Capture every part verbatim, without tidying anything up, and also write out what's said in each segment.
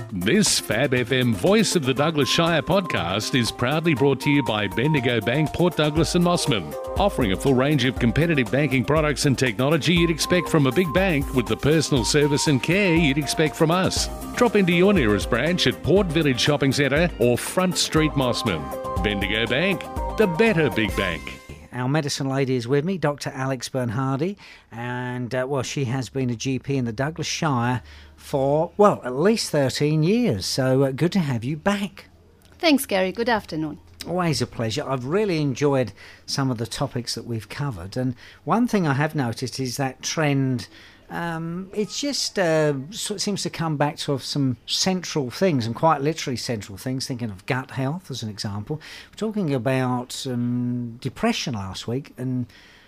This Fab F M Voice of the Douglas Shire podcast is proudly brought to you by Bendigo Bank, Port Douglas and Mossman, offering a full range of competitive banking products and technology you'd expect from a big bank with the personal service and care you'd expect from us. Drop into your nearest branch at Port Village Shopping Centre or Front Street Mossman. Bendigo Bank, the better big bank. Our medicine lady is with me, Doctor Alex Bernhardi, and, uh, well, she has been a G P in the Douglas Shire for, well, at least thirteen years, so uh, good to have you back. Thanks, Gary. Good afternoon. Always a pleasure. I've really enjoyed some of the topics that we've covered, and one thing I have noticed is that trend. Um, it's just uh, so it seems to come back to some central things, and quite literally central things, thinking of gut health as an example. We're talking about um, depression last week, and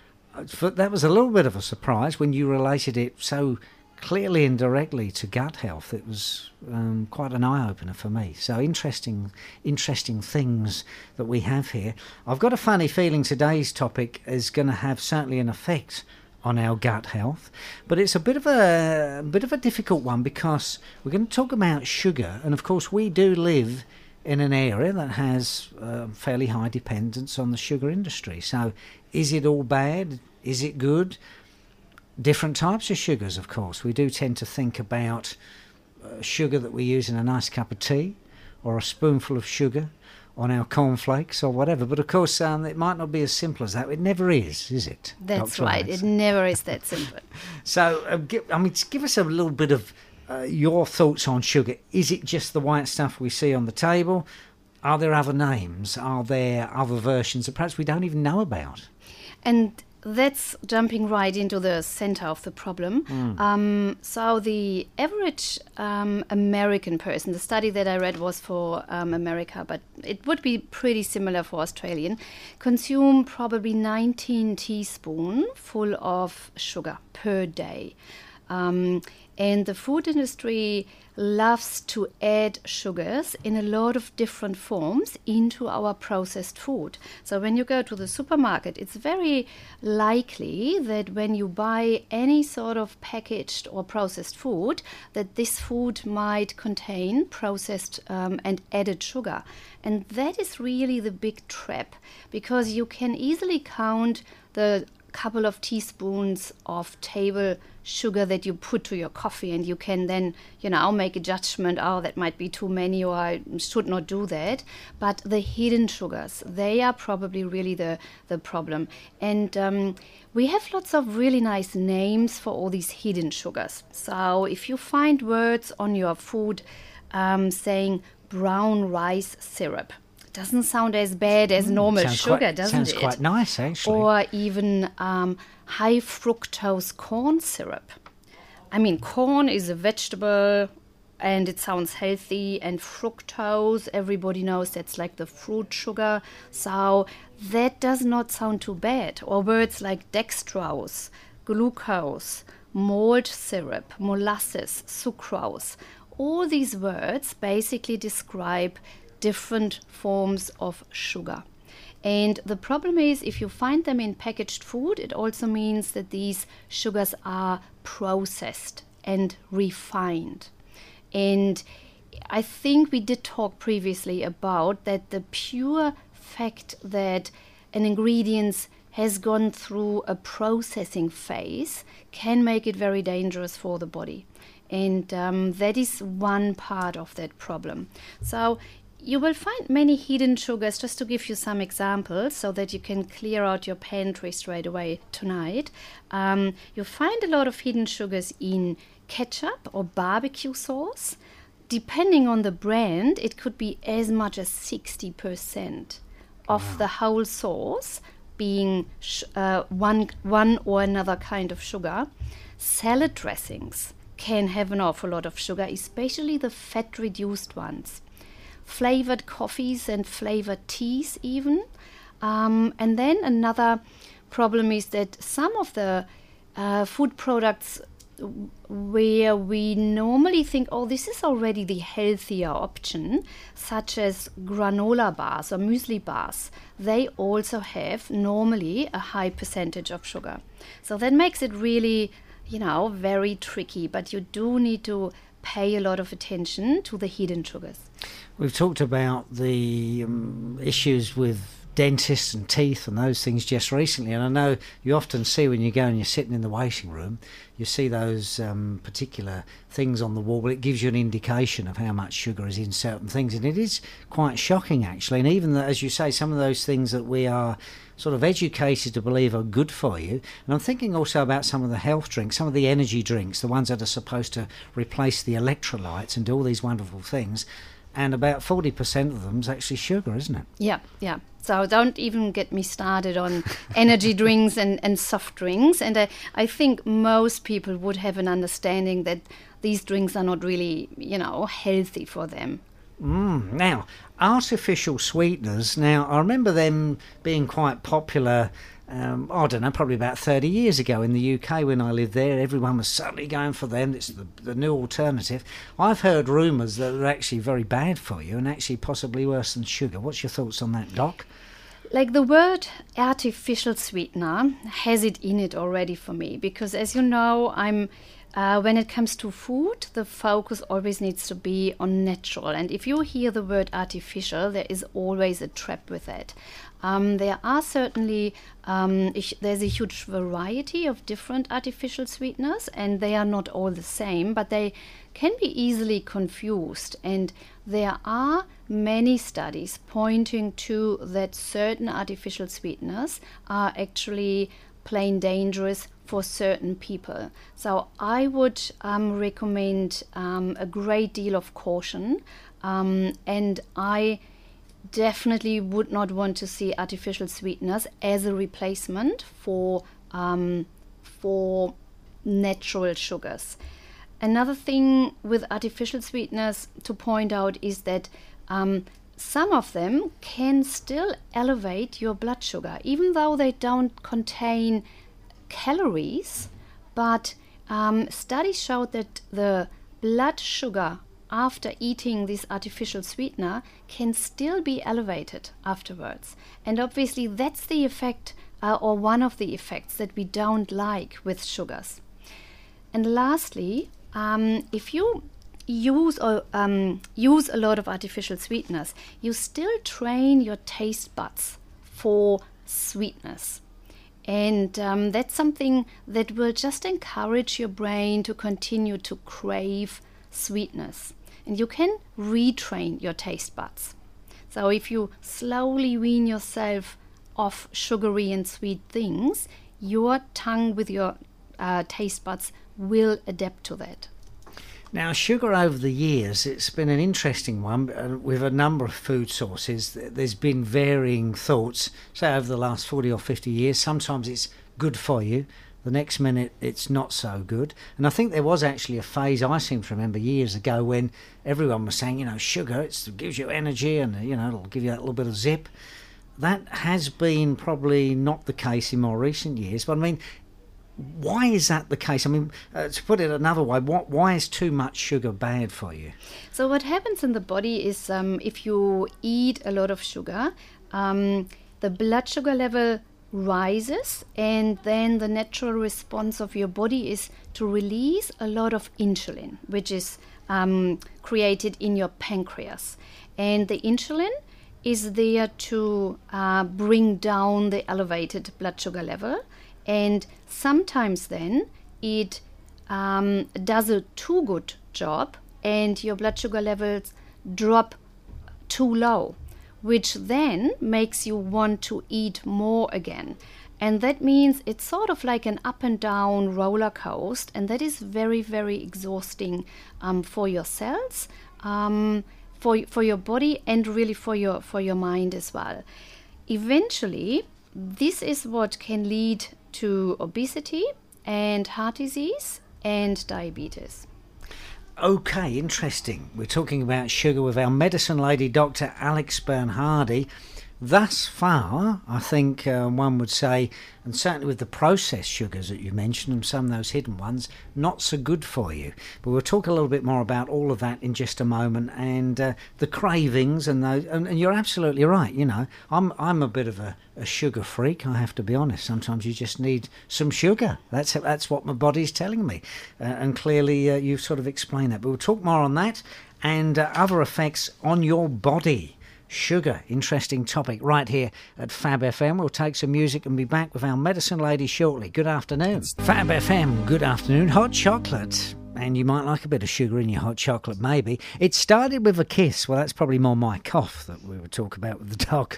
that was a little bit of a surprise when you related it so clearly and directly to gut health. It was um, quite an eye-opener for me. So interesting, interesting things that we have here. I've got a funny feeling today's topic is going to have certainly an effect on our gut health, but it's a bit of a, a bit of a difficult one because we're going to talk about sugar, and of course we do live in an area that has uh, fairly high dependence on the sugar industry. So is it all bad? Is it good? Different types of sugars, of course. We do tend to think about uh, sugar that we use in a nice cup of tea, or a spoonful of sugar on our cornflakes or whatever, but of course um, it might not be as simple as that. It never is, is it? That's Doctor right. Alex? It never is that simple. So, uh, give, I mean, give us a little bit of uh, your thoughts on sugar. Is it just the white stuff we see on the table? Are there other names? Are there other versions that perhaps we don't even know about? And that's jumping right into the center of the problem. Mm. Um, so the average um, American person, the study that I read was for um, America, but it would be pretty similar for Australian, consume probably nineteen teaspoons full of sugar per day. Um, and the food industry loves to add sugars in a lot of different forms into our processed food. So when you go to the supermarket, it's very likely that when you buy any sort of packaged or processed food, that this food might contain processed um, and added sugar. And that is really the big trap, because you can easily count the couple of teaspoons of table sugar that you put to your coffee, and you can then, you know, make a judgment, oh, that might be too many, or I should not do that. But the hidden sugars, they are probably really the, the problem. And um, we have lots of really nice names for all these hidden sugars. So if you find words on your food um, saying brown rice syrup, doesn't sound as bad as normal sounds sugar, quite, doesn't sounds it? Sounds quite nice, actually. Or even um, high fructose corn syrup. I mean, corn is a vegetable and it sounds healthy, and fructose, everybody knows that's like the fruit sugar. So that does not sound too bad. Or words like dextrose, glucose, malt syrup, molasses, sucrose. All these words basically describe different forms of sugar. And the problem is, if you find them in packaged food, it also means that these sugars are processed and refined. And I think we did talk previously about that the pure fact that an ingredient has gone through a processing phase can make it very dangerous for the body. And um, that is one part of that problem. So you will find many hidden sugars, just to give you some examples so that you can clear out your pantry straight away tonight. Um, you find a lot of hidden sugars in ketchup or barbecue sauce. Depending on the brand, it could be as much as sixty percent of wow. the whole sauce being sh- uh, one, one or another kind of sugar. Salad dressings can have an awful lot of sugar, especially the fat-reduced ones. Flavored coffees and flavored teas even. Um, and then another problem is that some of the uh, food products where we normally think, oh, this is already the healthier option, such as granola bars or muesli bars, they also have normally a high percentage of sugar. So that makes it really, you know, very tricky, but you do need to pay a lot of attention to the hidden sugars. We've talked about the um, issues with dentists and teeth and those things just recently, and I know you often see when you go and you're sitting in the waiting room, you see those um, particular things on the wall, but it gives you an indication of how much sugar is in certain things, and it is quite shocking actually. And even the, as you say, some of those things that we are sort of educated to believe are good for you, and I'm thinking also about some of the health drinks, some of the energy drinks, the ones that are supposed to replace the electrolytes and do all these wonderful things, and about forty percent of them is actually sugar, isn't it? Yeah, yeah. So don't even get me started on energy drinks and, and soft drinks. And I, I think most people would have an understanding that these drinks are not really, you know, healthy for them. Mm. Now, artificial sweeteners, now I remember them being quite popular, um, I don't know, probably about thirty years ago in the U K when I lived there. Everyone was suddenly going for them. It's the, the new alternative. I've heard rumours that they're actually very bad for you and actually possibly worse than sugar. What's your thoughts on that, Doc? Like the word artificial sweetener has it in it already for me, because as you know, I'm uh, when it comes to food, the focus always needs to be on natural. And if you hear the word artificial, there is always a trap with it. Um, there are certainly, um, there's a huge variety of different artificial sweeteners, and they are not all the same, but they can be easily confused. And there are many studies pointing to that certain artificial sweeteners are actually plain dangerous for certain people. So I would um, recommend um, a great deal of caution, um, and I definitely would not want to see artificial sweeteners as a replacement for um, for natural sugars. Another thing with artificial sweeteners to point out is that um, some of them can still elevate your blood sugar, even though they don't contain calories. But um, studies showed that the blood sugar after eating this artificial sweetener can still be elevated afterwards. And obviously that's the effect uh, or one of the effects that we don't like with sugars. And lastly, um, if you use or um, use a lot of artificial sweeteners, you still train your taste buds for sweetness. And um, that's something that will just encourage your brain to continue to crave sweetness. And you can retrain your taste buds. So if you slowly wean yourself off sugary and sweet things, your tongue with your uh, taste buds will adapt to that. Now, sugar over the years, it's been an interesting one uh, with a number of food sources. There's been varying thoughts, say over the last forty or fifty years. Sometimes it's good for you. The next minute, it's not so good. And I think there was actually a phase, I seem to remember years ago, when everyone was saying, you know, sugar, it's, it gives you energy and, you know, it'll give you that little bit of zip. That has been probably not the case in more recent years. But I mean, why is that the case? I mean, uh, to put it another way, what, why is too much sugar bad for you? So what happens in the body is um, if you eat a lot of sugar, um, the blood sugar level rises, and then the natural response of your body is to release a lot of insulin, which is um, created in your pancreas. And the insulin is there to uh, bring down the elevated blood sugar level, and sometimes then it um, does a too good job and your blood sugar levels drop too low, which then makes you want to eat more again. And that means it's sort of like an up and down roller coaster, and that is very, very exhausting um, for your cells, um, for for your body, and really for your for your mind as well. Eventually, this is what can lead to obesity and heart disease and diabetes. Okay, interesting. We're talking about sugar with our medicine lady, Doctor Alex Bernhardi. thus far, I think uh, one would say, and certainly with the processed sugars that you mentioned and some of those hidden ones, not so good for you. But we'll talk a little bit more about all of that in just a moment, and uh, the cravings and those. And, and you're absolutely right. You know, I'm I'm a bit of a, a sugar freak. I have to be honest. Sometimes you just need some sugar. That's that's what my body's telling me, uh, and clearly uh, you've sort of explained that. But we'll talk more on that and uh, other effects on your body. Sugar, interesting topic right here at Fab F M. We'll take some music and be back with our medicine lady shortly. Good afternoon. Fab F M, good afternoon. Hot chocolate. And you might like a bit of sugar in your hot chocolate, maybe. It started with a kiss. Well, that's probably more my cough that we would talk about with the dog.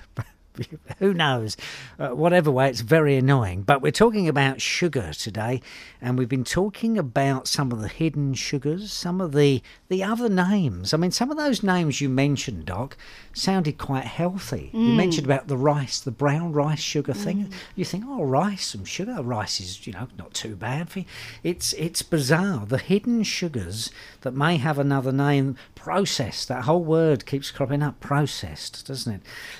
Who knows? Uh, whatever way, it's very annoying. But we're talking about sugar today, and we've been talking about some of the hidden sugars, some of the, the other names. I mean, some of those names you mentioned, Doc, sounded quite healthy. Mm. You mentioned about the rice, the brown rice sugar thing. Mm. You think, oh, rice, some sugar. Rice is, you know, not too bad for you. It's, it's bizarre. The hidden sugars that may have another name, processed. That whole word keeps cropping up, processed, doesn't it?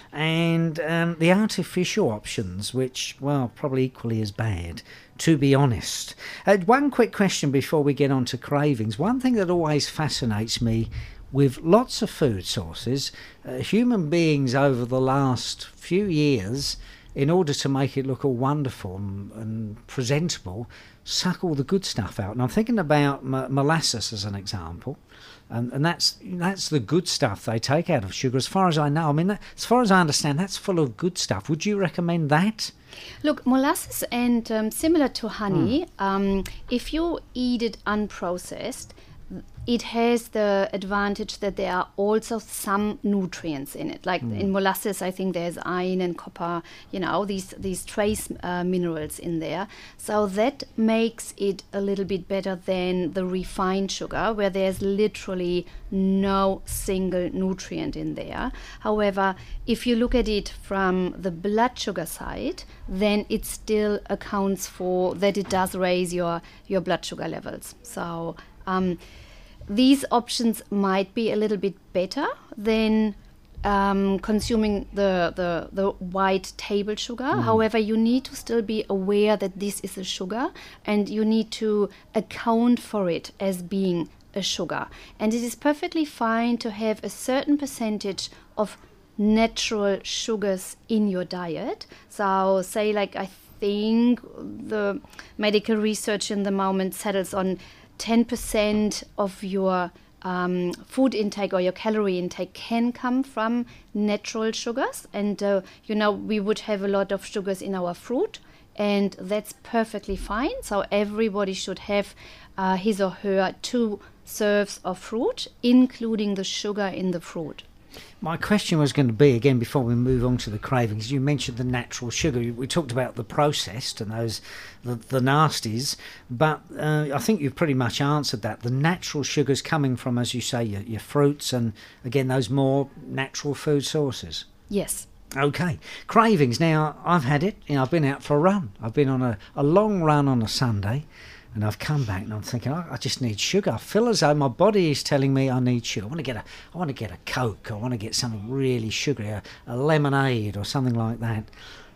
And um, the artificial options, which, well, probably equally as bad, to be honest. Uh, one quick question before we get on to cravings. One thing that always fascinates me with lots of food sources, uh, human beings over the last few years, in order to make it look all wonderful and, and presentable, suck all the good stuff out. And I'm thinking about m- molasses as an example. And, and that's that's the good stuff they take out of sugar, as far as I know. I mean, that, as far as I understand, that's full of good stuff. Would you recommend that? Look, molasses and um, similar to honey, mm. um, if you eat it unprocessed, it has the advantage that there are also some nutrients in it. Like mm. in molasses, I think there's iron and copper, you know, these these trace uh, minerals in there. So that makes it a little bit better than the refined sugar, where there's literally no single nutrient in there. However, if you look at it from the blood sugar side, then it still accounts for that it does raise your, your blood sugar levels. So um, these options might be a little bit better than um, consuming the, the, the white table sugar. Mm. However, you need to still be aware that this is a sugar, and you need to account for it as being a sugar. And it is perfectly fine to have a certain percentage of natural sugars in your diet. So say like I think the medical research in the moment settles on ten percent of your um, food intake or your calorie intake can come from natural sugars. And, uh, you know, we would have a lot of sugars in our fruit, and that's perfectly fine. So everybody should have uh, his or her two serves of fruit, including the sugar in the fruit. My question was going to be, again, before we move on to the cravings, you mentioned the natural sugar. We talked about the processed and those, the, the nasties, but uh, I think you've pretty much answered that. The natural sugars coming from, as you say, your, your fruits and, again, those more natural food sources. Yes. Okay. Cravings. Now, I've had it. You know, I've been out for a run. I've been on a, a long run on a Sunday. And I've come back and I'm thinking, oh, I just need sugar. I feel as though my body is telling me I need sugar. I want to get a, I want to get a Coke. I want to get something really sugary, a, a lemonade or something like that.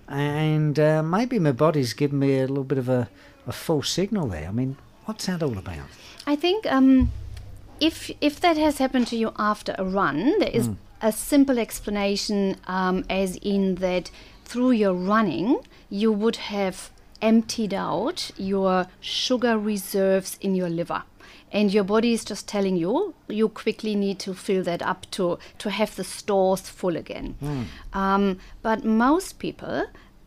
And uh, maybe my body's giving me a little bit of a, a false signal there. I mean, what's that all about? I think um, if if that has happened to you after a run, there is mm. a simple explanation, um, as in that through your running, you would have emptied out your sugar reserves in your liver, and your body is just telling you you quickly need to fill that up to to have the stores full again. Mm. Um, but most people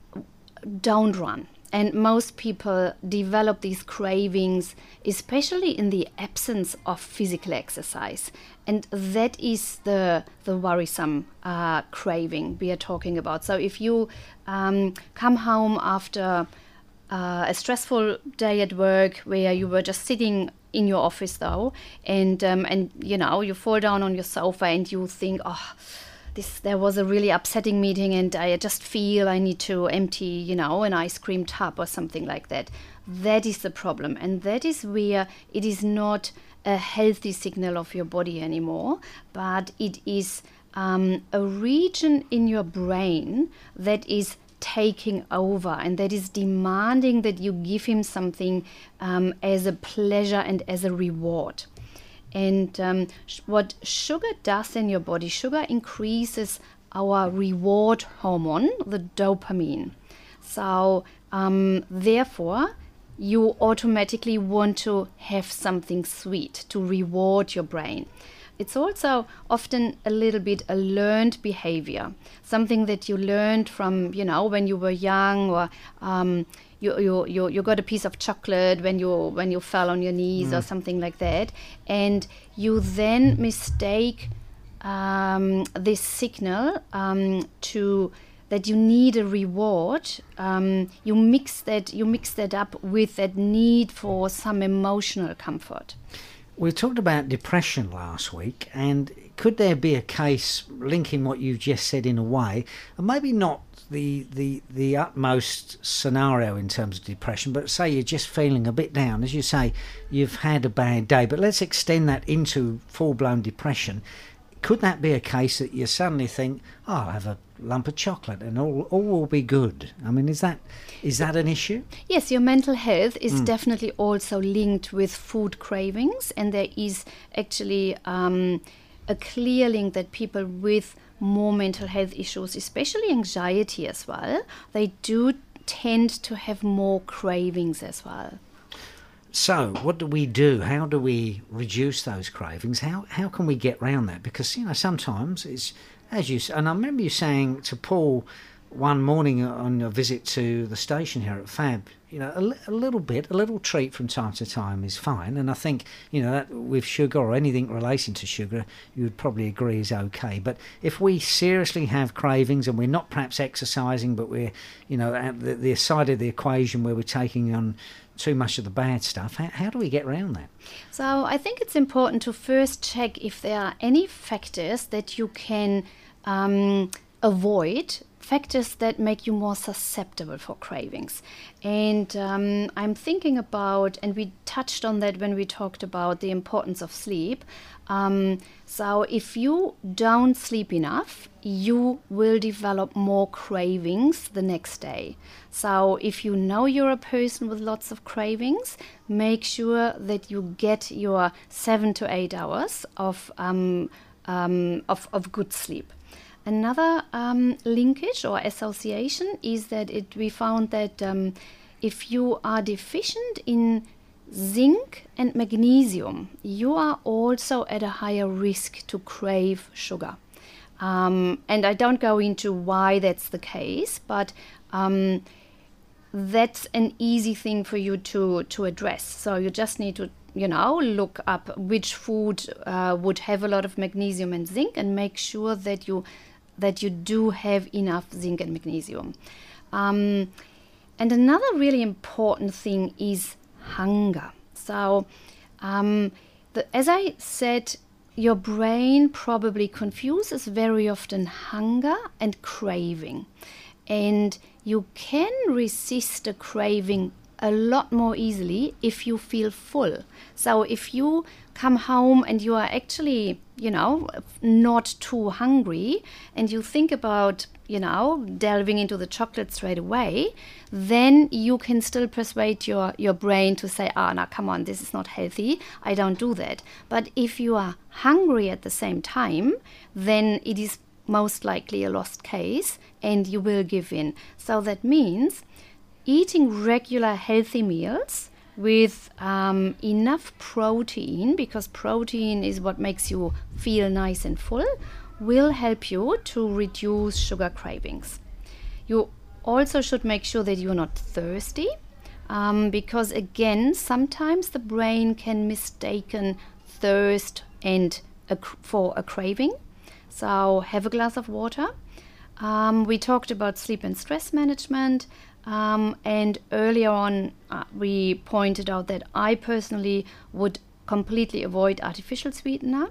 don't run, and most people develop these cravings, especially in the absence of physical exercise, and that is the the worrisome uh, craving we are talking about. So if you um, come home after Uh, a stressful day at work, where you were just sitting in your office though, and um, and you know you fall down on your sofa and you think, oh, this there was a really upsetting meeting, and I just feel I need to empty, you know, an ice cream tub or something like that. That is the problem, and that is where it is not a healthy signal of your body anymore, but it is um, a region in your brain that is taking over and that is demanding that you give him something um, as a pleasure and as a reward. And um, sh- what sugar does in your body, sugar increases our reward hormone, the dopamine. So um, therefore, you automatically want to have something sweet to reward your brain. It's also often a little bit a learned behavior, something that you learned from, you know, when you were young, or um, you, you you you got a piece of chocolate when you when you fell on your knees mm. or something like that, and you then mistake um, this signal um, to that you need a reward. Um, you mix that you mix that up with that need for some emotional comfort. We talked about depression last week, and could there be a case linking what you just said in a way, and maybe not the, the the utmost scenario in terms of depression, but say you're just feeling a bit down, as you say, you've had a bad day, but let's extend that into full-blown depression. Could that be a case that you suddenly think, oh, I'll have a lump of chocolate and all all will be good? I mean, is that is that an issue? Yes, your mental health is Mm. definitely also linked with food cravings, and there is actually um, a clear link that people with more mental health issues, especially anxiety as well, they do tend to have more cravings as well. So, what do we do? How do we reduce those cravings? How how can we get around that? Because, you know, sometimes it's, as you, and I remember you saying to Paul one morning on your visit to the station here at Fab, you know, a, li- a little bit, a little treat from time to time is fine. And I think, you know, that with sugar or anything relating to sugar, you would probably agree is okay. But if we seriously have cravings and we're not perhaps exercising, but we're, you know, at the, the side of the equation where we're taking on too much of the bad stuff, how, how do we get around that? So I think it's important to first check if there are any factors that you can um, avoid, factors that make you more susceptible for cravings. And um, I'm thinking about, and we touched on that when we talked about the importance of sleep. Um, so if you don't sleep enough, you will develop more cravings the next day. So if you know you're a person with lots of cravings, make sure that you get your seven to eight hours of um, um, of, of good sleep. Another um, linkage or association is that it we found that um, if you are deficient in zinc and magnesium, you are also at a higher risk to crave sugar. Um, and I don't go into why that's the case, but um, that's an easy thing for you to, to address. So you just need to, you know, look up which food uh, would have a lot of magnesium and zinc, and make sure that you that you do have enough zinc and magnesium. Um, and another really important thing is hunger. So, um, the, as I said, your brain probably confuses very often hunger and craving. And you can resist a craving a lot more easily if you feel full. So if you come home and you are actually, you know, not too hungry, and you think about, you know, delving into the chocolate straight away, then you can still persuade your, your brain to say, ah, now come on, this is not healthy, I don't do that. But if you are hungry at the same time, then it is most likely a lost case and you will give in. So that means eating regular healthy meals with um, enough protein, because protein is what makes you feel nice and full, will help you to reduce sugar cravings. You also should make sure that you're not thirsty, um, because again, sometimes the brain can mistaken thirst and a, for a craving. So have a glass of water. Um, we talked about sleep and stress management. Um, and earlier on, uh, we pointed out that I personally would completely avoid artificial sweetener.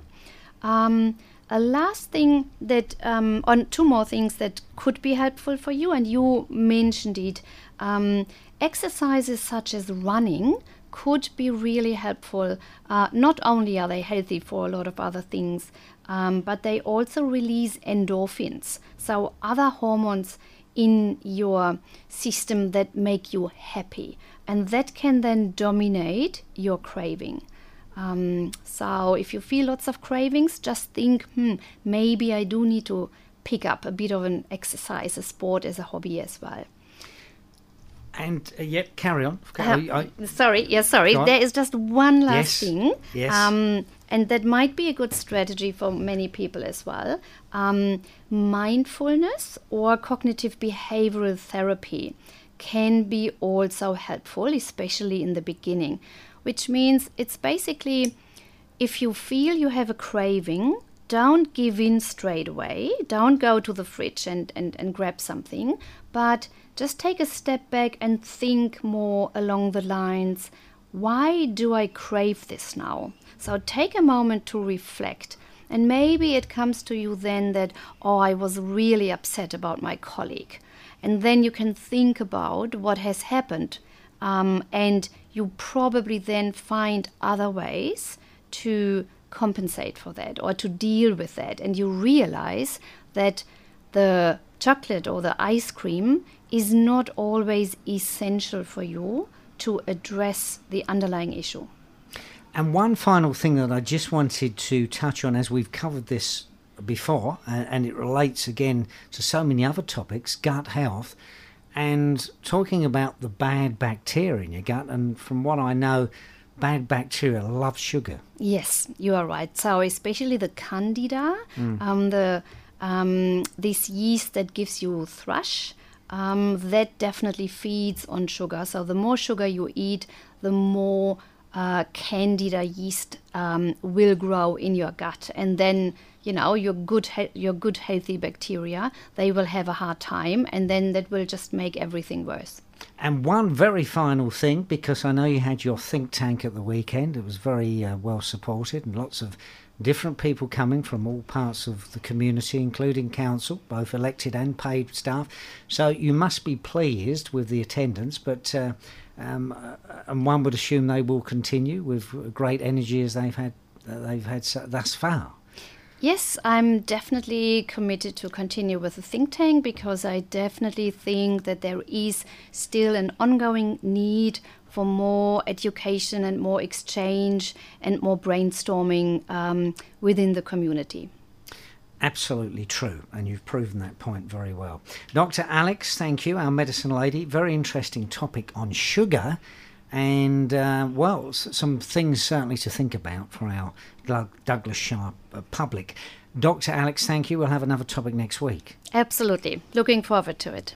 Um, a last thing that, um, on two more things that could be helpful for you, and you mentioned it, um, exercises such as running could be really helpful. Uh, not only are they healthy for a lot of other things, um, but they also release endorphins, so other hormones in your system that make you happy, and that can then dominate your craving. Um, so if you feel lots of cravings, just think, hmm, maybe I do need to pick up a bit of an exercise, a sport as a hobby as well. And uh, yep, carry on. Uh, I, I, sorry, yeah, sorry. There is just one last yes, thing, yes. Um, and that might be a good strategy for many people as well. Um, mindfulness or cognitive behavioral therapy can be also helpful, especially in the beginning, which means it's basically if you feel you have a craving, don't give in straight away. Don't go to the fridge and, and, and grab something, but just take a step back and think more along the lines, why do I crave this now? So take a moment to reflect. And maybe it comes to you then that, oh, I was really upset about my colleague. And then you can think about what has happened. Um, and you probably then find other ways to compensate for that or to deal with that. And you realize that the chocolate or the ice cream is not always essential for you to address the underlying issue. And one final thing that I just wanted to touch on, as we've covered this before, and, and it relates again to so many other topics, gut health, and talking about the bad bacteria in your gut. And from what I know, bad bacteria love sugar. Yes, you are right. So especially the Candida, mm. um, the um, this yeast that gives you thrush, um, that definitely feeds on sugar. So the more sugar you eat, the more uh, Candida yeast um, will grow in your gut, and then you know your good he- your good healthy bacteria, they will have a hard time, and then that will just make everything worse. And one very final thing, because I know you had your think tank at the weekend. It was very uh, well supported, and lots of different people coming from all parts of the community, including council, both elected and paid staff. So you must be pleased with the attendance, but uh, um, and one would assume they will continue with great energy as they've had uh, they've had so, thus far. Yes, I'm definitely committed to continue with the think tank, because I definitely think that there is still an ongoing need for more education and more exchange and more brainstorming um, within the community. Absolutely true, and you've proven that point very well. Doctor Alex, thank you, our medicine lady. Very interesting topic on sugar. And, uh, well, some things certainly to think about for our Douglas Shire public. Doctor Alex, thank you. We'll have another topic next week. Absolutely. Looking forward to it.